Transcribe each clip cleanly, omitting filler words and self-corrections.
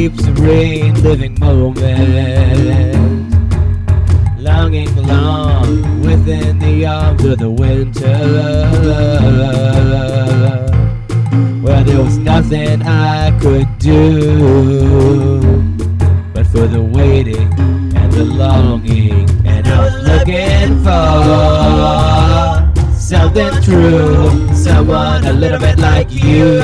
keeps reliving moments, longing long within the arms of the winter, where there was nothing I could do but for the waiting and the longing. And I was looking for something true, someone a little bit like you.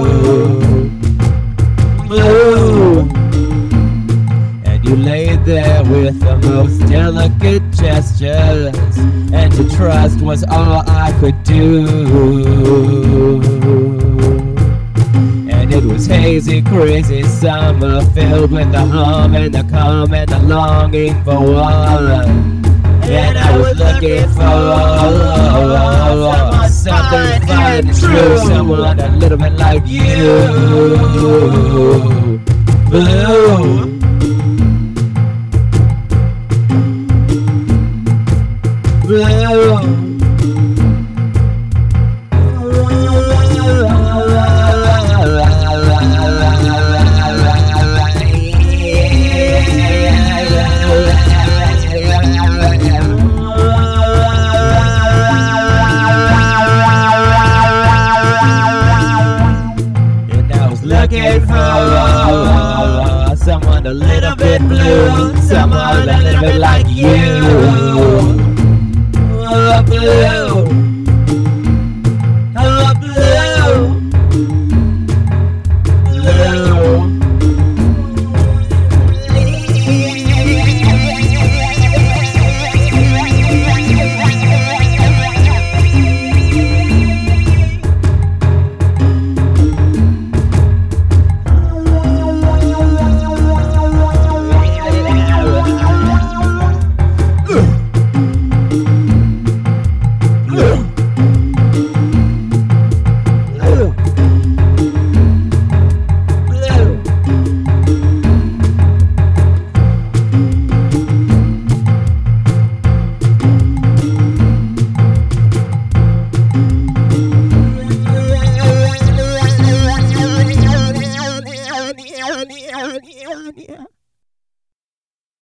Blue. And you laid there with the most delicate gestures, and to trust was all I could do. And it was hazy, crazy summer, filled with the hum and the calm and the longing for one. And I was looking for something fine and true, someone a little bit like you. Blue. Blue. Looking for someone a little bit blue, someone a little bit like you. Oh, blue. Oh, blue. Blue. Yeah.